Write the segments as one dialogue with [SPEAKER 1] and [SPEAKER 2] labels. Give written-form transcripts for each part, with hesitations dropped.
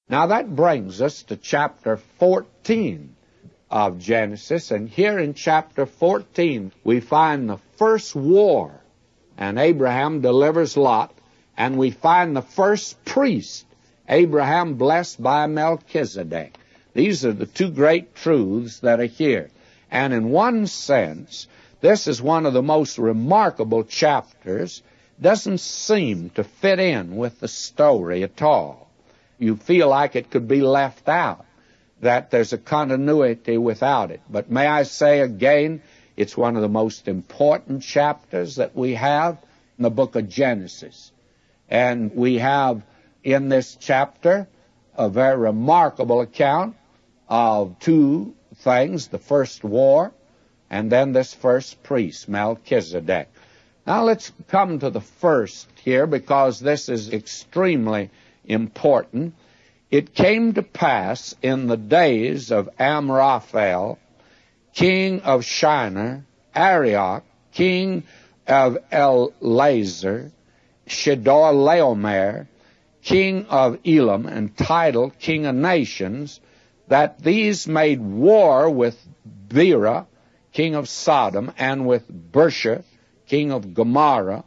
[SPEAKER 1] Now that brings us to chapter 14 of Genesis, and here in chapter 14 we find the first war, and Abraham delivers Lot, and we find the first priest, Abraham blessed by Melchizedek. These are the two great truths that are here. And in one sense, this is one of the most remarkable chapters. Doesn't seem to fit in with the story at all. You feel like it could be left out, that there's a continuity without it. But may I say again, it's one of the most important chapters that we have in the book of Genesis. And we have in this chapter a very remarkable account of two things, the first war and then this first priest, Melchizedek. Now let's come to the first here, because this is extremely important. It came to pass in the days of Amraphel, king of Shinar, Arioch, king of Eliezer, Chedorlaomer, king of Elam, and Tidal, king of nations, that these made war with Bera, king of Sodom, and with Bersha, king of Gomorrah,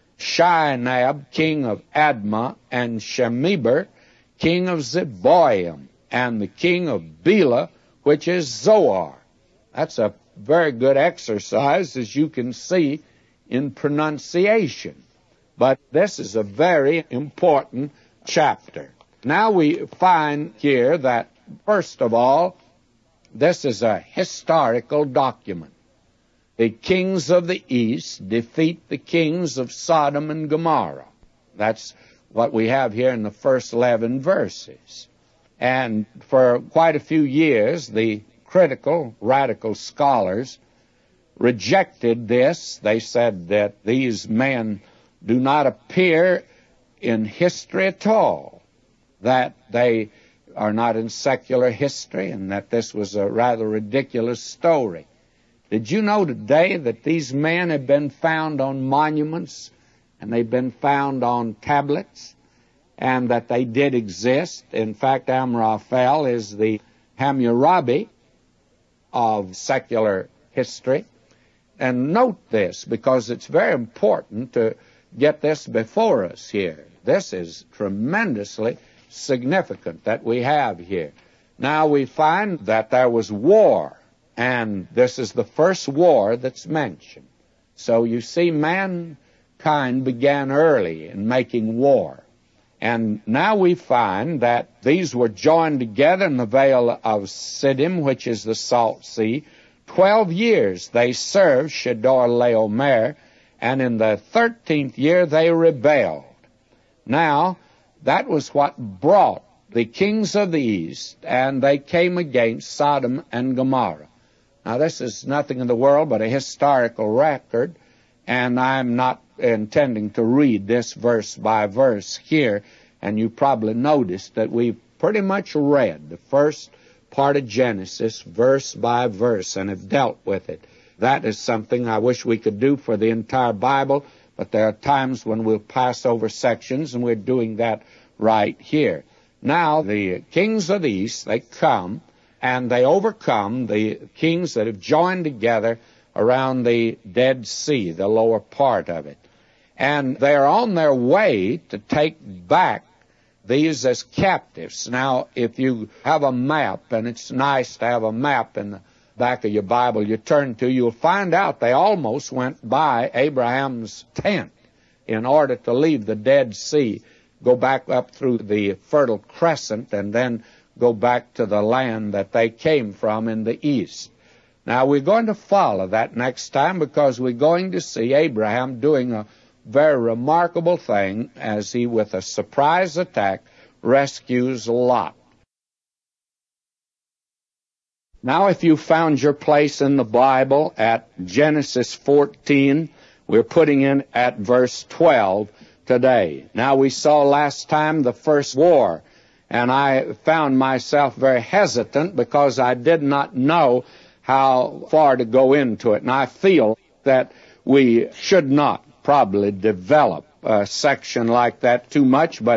[SPEAKER 1] Shinab, king of Admah, and Shemeber, king of Zeboim, and the king of Bela, which is Zoar. That's a very good exercise, as you can see, in pronunciation. But this is a very important chapter. Now we find here that, first of all, this is a historical document. The kings of the east defeat the kings of Sodom and Gomorrah. That's what we have here in the first 11 verses. And for quite a few years, the critical, radical scholars rejected this. They said that these men do not appear in history at all, that they are not in secular history, and that this was a rather ridiculous story. Did you know today that these men have been found on monuments, and they've been found on tablets, and that they did exist? In fact, Amraphel is the Hammurabi of secular history. And note this, because it's very important to get this before us here. This is tremendously significant that we have here. Now we find that there was war, and this is the first war that's mentioned. So you see, mankind began early in making war. And now we find that these were joined together in the Vale of Siddim, which is the Salt Sea. 12 years they served Chedorlaomer, and in the 13th year they rebelled. Now, that was what brought the kings of the east, and they came against Sodom and Gomorrah. Now, this is nothing in the world but a historical record, and I'm not intending to read this verse by verse here, and you probably noticed that we've pretty much read the first part of Genesis verse by verse and have dealt with it. That is something I wish we could do for the entire Bible, but there are times when we'll pass over sections, and we're doing that right here. Now, the kings of the east, they come, and they overcome the kings that have joined together around the Dead Sea, the lower part of it. And they're on their way to take back these as captives. Now, if you have a map, and it's nice to have a map in the back of your Bible you turn to, you'll find out they almost went by Abraham's tent in order to leave the Dead Sea, go back up through the Fertile Crescent, and then go back to the land that they came from in the east. Now, we're going to follow that next time, because we're going to see Abraham doing a very remarkable thing as he, with a surprise attack, rescues Lot. Now, if you found your place in the Bible at Genesis 14, we're putting in at verse 12 today. Now, we saw last time the first war, and I found myself very hesitant because I did not know how far to go into it. And I feel that we should not probably develop a section like that too much, but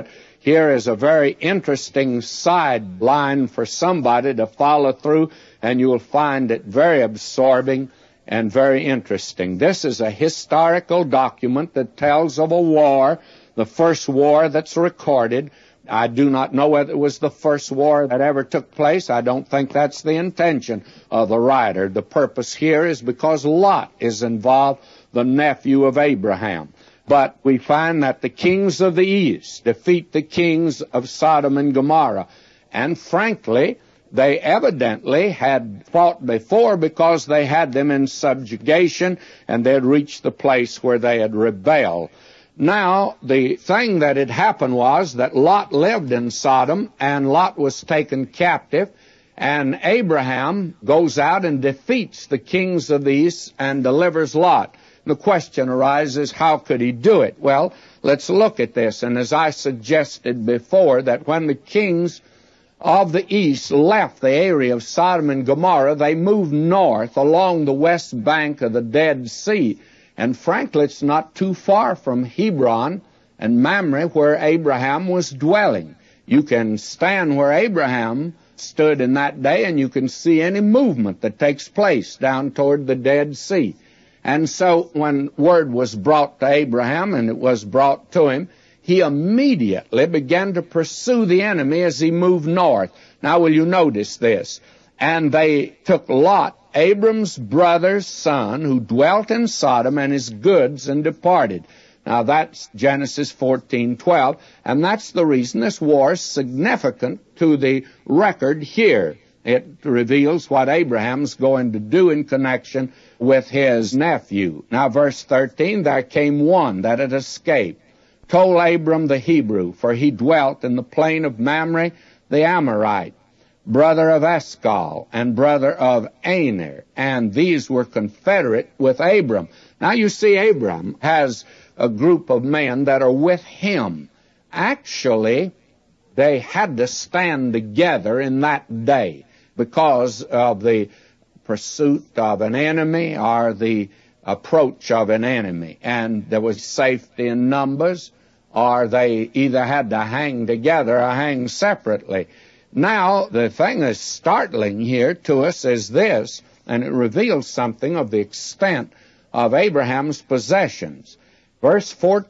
[SPEAKER 1] here is a very interesting sideline for somebody to follow through, and you will find it very absorbing and very interesting. This is a historical document that tells of a war, the first war that's recorded. I do not know whether it was the first war that ever took place. I don't think that's the intention of the writer. The purpose here is because Lot is involved, the nephew of Abraham. But we find that the kings of the east defeat the kings of Sodom and Gomorrah. And frankly, they evidently had fought before because they had them in subjugation and they had reached the place where they had rebelled. Now, the thing that had happened was that Lot lived in Sodom, and Lot was taken captive, and Abraham goes out and defeats the kings of the east and delivers Lot. The question arises, how could he do it? Well, let's look at this. And as I suggested before, that when the kings of the east left the area of Sodom and Gomorrah, they moved north along the west bank of the Dead Sea. And frankly, it's not too far from Hebron and Mamre, where Abraham was dwelling. You can stand where Abraham stood in that day, and you can see any movement that takes place down toward the Dead Sea. And so when word was brought to Abraham, and it was brought to him, he immediately began to pursue the enemy as he moved north. Now, will you notice this? And they took Lot, Abram's brother's son, who dwelt in Sodom, and his goods, and departed. Now, that's Genesis 14:12, and that's the reason this war is significant to the record here. It reveals what Abraham's going to do in connection with his nephew. Now, verse 13, there came one that had escaped, told Abram the Hebrew, for he dwelt in the plain of Mamre the Amorite, brother of Eshcol, and brother of Aner, and these were confederate with Abram. Now you see, Abram has a group of men that are with him. Actually, they had to stand together in that day because of the pursuit of an enemy or the approach of an enemy. And there was safety in numbers, or they either had to hang together or hang separately. Now, the thing that's startling here to us is this, and it reveals something of the extent of Abraham's possessions. Verse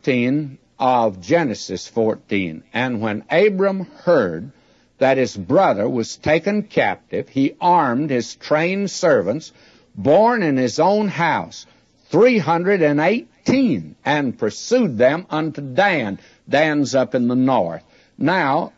[SPEAKER 1] 14 of Genesis 14, and when Abram heard that his brother was taken captive, he armed his trained servants, born in his own house, 318, and pursued them unto Dan. Dan's up in the north. Now,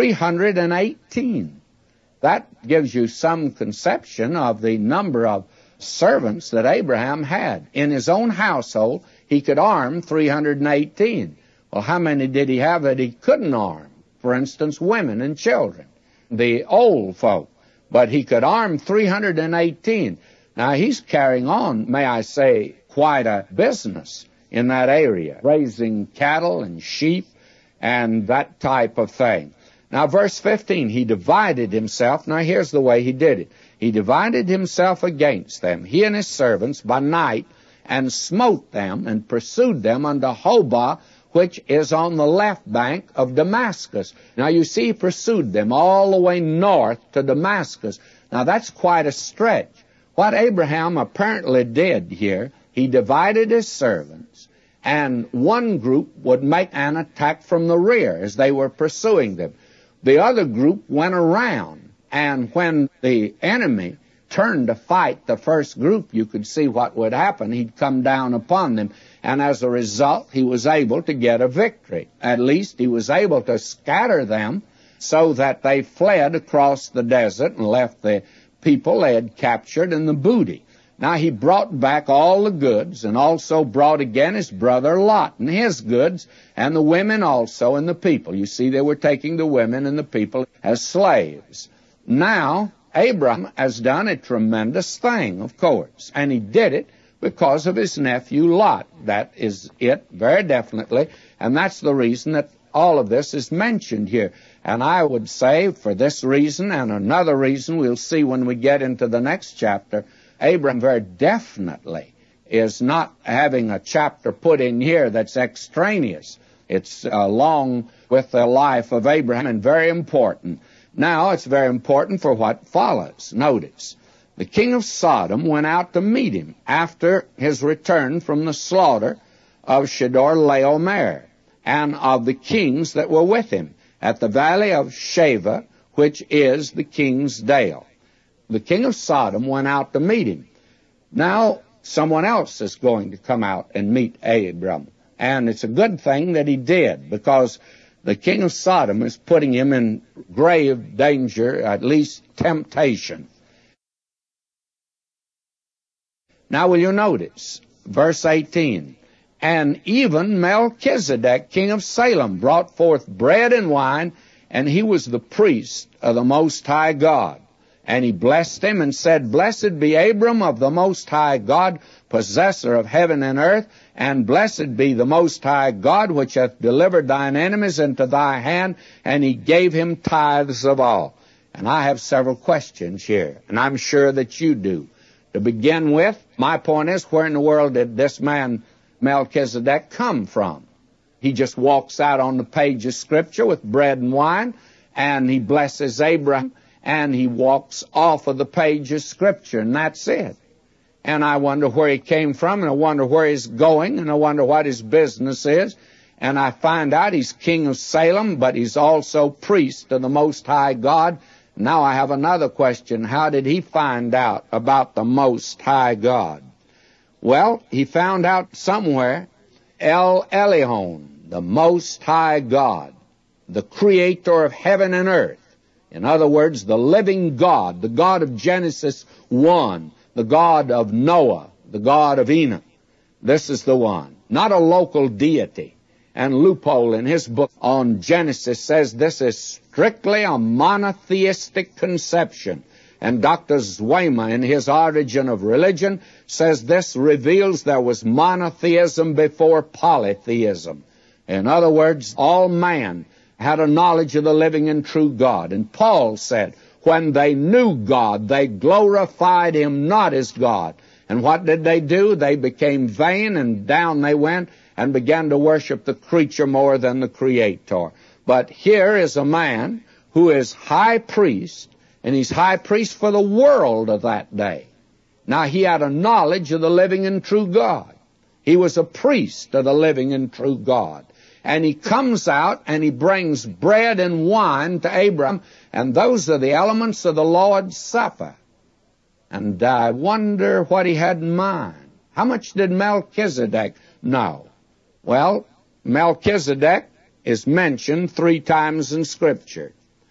[SPEAKER 1] 318. That gives you some conception of the number of servants that Abraham had. In his own household, he could arm 318. Well, how many did he have that he couldn't arm? For instance, women and children, the old folk. But he could arm 318. Now, he's carrying on, may I say, quite a business in that area, raising cattle and sheep and that type of thing. Now, verse 15, he divided himself. Now, here's the way he did it. He divided himself against them, he and his servants, by night, and smote them and pursued them unto Hobah, which is on the left bank of Damascus. Now, you see, he pursued them all the way north to Damascus. Now, that's quite a stretch. What Abraham apparently did here, he divided his servants, and one group would make an attack from the rear as they were pursuing them. The other group went around, and when the enemy turned to fight the first group, you could see what would happen. He'd come down upon them, and as a result, he was able to get a victory. At least he was able to scatter them so that they fled across the desert and left the people they had captured and the booty. Now, he brought back all the goods, and also brought again his brother Lot and his goods, and the women also and the people. You see, they were taking the women and the people as slaves. Now, Abraham has done a tremendous thing, of course, and he did it because of his nephew Lot. That is it, very definitely, and that's the reason that all of this is mentioned here. And I would say, for this reason and another reason we'll see when we get into the next chapter, Abraham very definitely is not having a chapter put in here that's extraneous. It's along with the life of Abraham and very important. Now, it's very important for what follows. Notice, the king of Sodom went out to meet him after his return from the slaughter of Chedorlaomer and of the kings that were with him at the valley of Shaveh, which is the king's dale. The king of Sodom went out to meet him. Now, someone else is going to come out and meet Abram. And it's a good thing that he did, because the king of Sodom is putting him in grave danger, at least temptation. Now, will you notice, verse 18, and even Melchizedek, king of Salem, brought forth bread and wine, and he was the priest of the Most High God. And he blessed him and said, Blessed be Abram of the Most High God, possessor of heaven and earth, and blessed be the Most High God, which hath delivered thine enemies into thy hand, and he gave him tithes of all. And I have several questions here, and I'm sure that you do. To begin with, my point is, where in the world did this man Melchizedek come from? He just walks out on the page of Scripture with bread and wine, and he blesses Abraham, and he walks off of the page of Scripture, and that's it. And I wonder where he came from, and I wonder where he's going, and I wonder what his business is. And I find out he's king of Salem, but he's also priest of the Most High God. Now I have another question. How did he find out about the Most High God? Well, he found out somewhere, El Elyon, the Most High God, the creator of heaven and earth. In other words, the living God, the God of Genesis 1, the God of Noah, the God of Enoch. This is the one, not a local deity. And Leupold, in his book on Genesis, says this is strictly a monotheistic conception. And Dr. Zwemer, in his Origin of Religion, says this reveals there was monotheism before polytheism. In other words, all man had a knowledge of the living and true God. And Paul said, when they knew God, they glorified him not as God. And what did they do? They became vain, and down they went and began to worship the creature more than the Creator. But here is a man who is high priest, and he's high priest for the world of that day. Now, he had a knowledge of the living and true God. He was a priest of the living and true God. And he comes out and he brings bread and wine to Abraham, and those are the elements of the Lord's Supper. And I wonder what he had in mind. How much did Melchizedek know? Well, Melchizedek is mentioned 3 times in Scripture.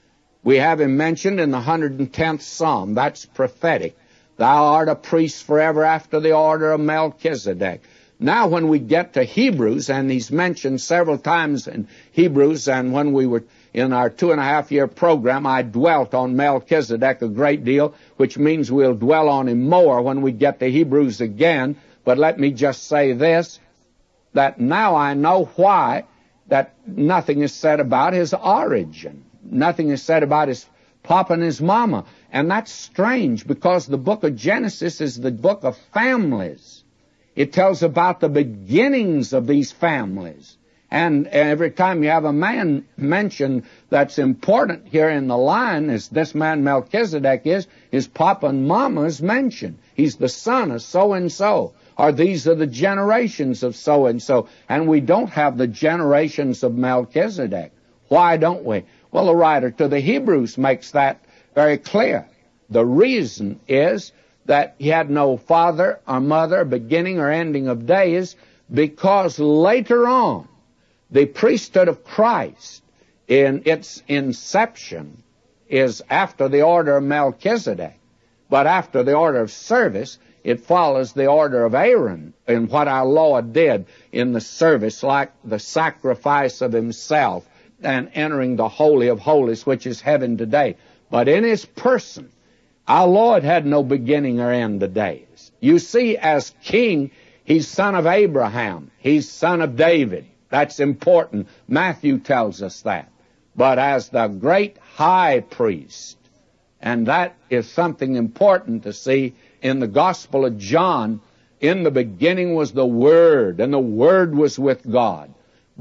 [SPEAKER 1] We have him mentioned in the 110th Psalm. That's prophetic. Thou art a priest forever after the order of Melchizedek. Now, when we get to Hebrews, and he's mentioned several times in Hebrews, and when we were in our 2.5-year program, I dwelt on Melchizedek a great deal, which means we'll dwell on him more when we get to Hebrews again. But let me just say this, that now I know why that nothing is said about his origin. Nothing is said about his papa and his mama. And that's strange, because the book of Genesis is the book of families. It tells about the beginnings of these families. And every time you have a man mentioned that's important here in the line, as this man Melchizedek is, his papa and mama is mentioned. He's the son of so-and-so, or these are the generations of so-and-so. And we don't have the generations of Melchizedek. Why don't we? Well, the writer to the Hebrews makes that very clear. The reason is that he had no father or mother, beginning or ending of days, because later on, the priesthood of Christ in its inception is after the order of Melchizedek. But after the order of service, it follows the order of Aaron in what our Lord did in the service, like the sacrifice of himself and entering the Holy of Holies, which is heaven today. But in his person, our Lord had no beginning or end of days. You see, as king, he's son of Abraham. He's son of David. That's important. Matthew tells us that. But as the great high priest, and that is something important to see in the Gospel of John, in the beginning was the Word, and the Word was with God. But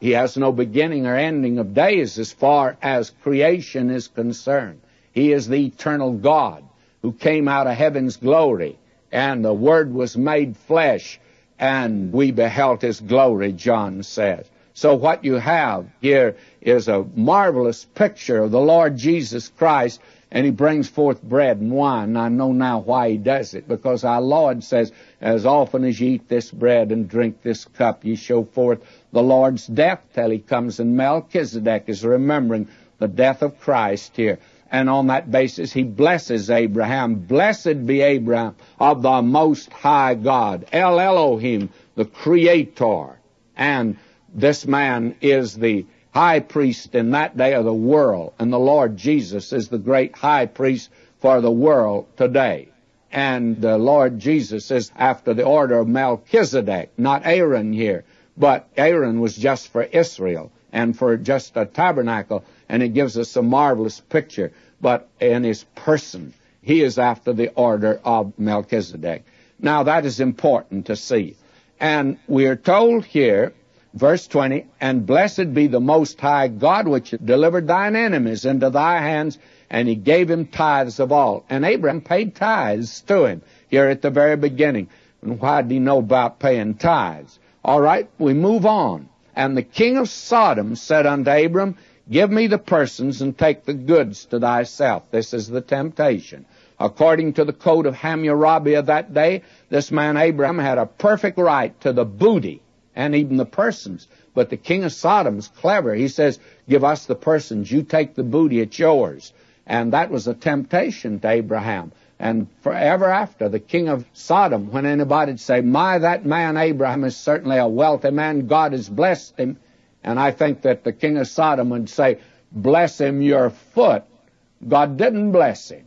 [SPEAKER 1] He has no beginning or ending of days as far as creation is concerned. He is the eternal God who came out of heaven's glory, and the Word was made flesh, and we beheld His glory, John says. So what you have here is a marvelous picture of the Lord Jesus Christ, and He brings forth bread and wine. I know now why He does it, because our Lord says, as often as ye eat this bread and drink this cup, ye show forth the Lord's death till He comes. And Melchizedek is remembering the death of Christ here. And on that basis, he blesses Abraham. Blessed be Abraham of the Most High God, El Elohim, the Creator. And this man is the high priest in that day of the world. And the Lord Jesus is the great high priest for the world today. And the Lord Jesus is after the order of Melchizedek, not Aaron here. But Aaron was just for Israel and for just a tabernacle. And it gives us a marvelous picture. But in his person, he is after the order of Melchizedek. Now, that is important to see. And we are told here, verse 20, and blessed be the Most High God, which delivered thine enemies into thy hands, and He gave him tithes of all. And Abraham paid tithes to him here at the very beginning. And why did he know about paying tithes? All right, we move on. And the king of Sodom said unto Abram, give me the persons and take the goods to thyself. This is the temptation. According to the code of Hammurabi of that day, this man Abraham had a perfect right to the booty and even the persons. But the king of Sodom's clever. He says, give us the persons. You take the booty. It's yours. And that was a temptation to Abraham. And forever after, the king of Sodom, when anybody would say, my, that man Abraham is certainly a wealthy man. God has blessed him. And I think that the king of Sodom would say, bless him your foot. God didn't bless him.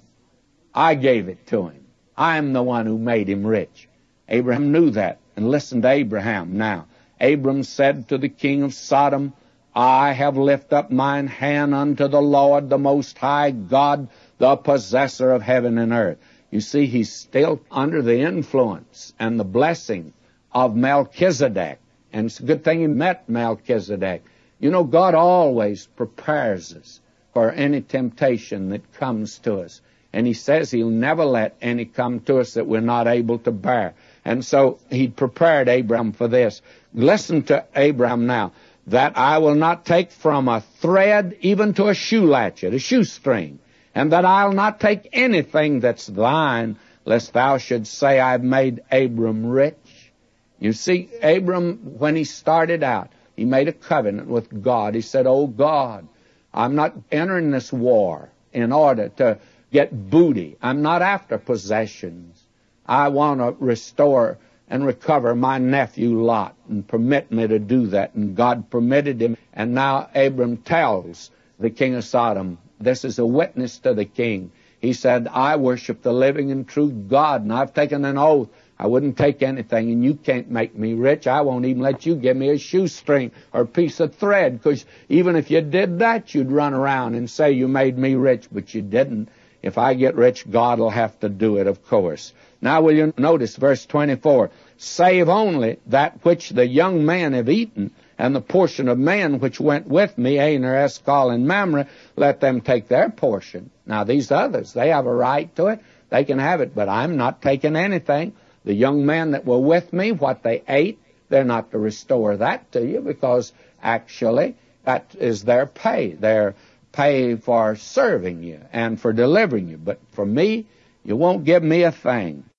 [SPEAKER 1] I gave it to him. I'm the one who made him rich. Abraham knew that. And listen to Abraham now. Abram said to the king of Sodom, I have lifted up mine hand unto the Lord, the Most High God, the possessor of heaven and earth. You see, he's still under the influence and the blessing of Melchizedek. And it's a good thing he met Melchizedek. You know, God always prepares us for any temptation that comes to us. And He says He'll never let any come to us that we're not able to bear. And so He prepared Abraham for this. Listen to Abraham now. That I will not take from a thread even to a shoe latchet, a shoestring. And that I'll not take anything that's thine, lest thou shouldst say, I've made Abram rich. You see, Abram, when he started out, he made a covenant with God. He said, oh God, I'm not entering this war in order to get booty. I'm not after possessions. I want to restore and recover my nephew Lot, and permit me to do that. And God permitted him. And now Abram tells the king of Sodom, this is a witness to the king. He said, I worship the living and true God, and I've taken an oath. I wouldn't take anything, and you can't make me rich. I won't even let you give me a shoestring or a piece of thread, because even if you did that, you'd run around and say you made me rich, but you didn't. If I get rich, God will have to do it, of course. Now will you notice verse 24, save only that which the young men have eaten, and the portion of men which went with me, Aner, Eshcol, and Mamre, let them take their portion. Now these others, they have a right to it. They can have it, but I'm not taking anything. The young men that were with me, what they ate, they're not to restore that to you, because actually that is their pay. Their pay for serving you and for delivering you. But for me, you won't give me a thing.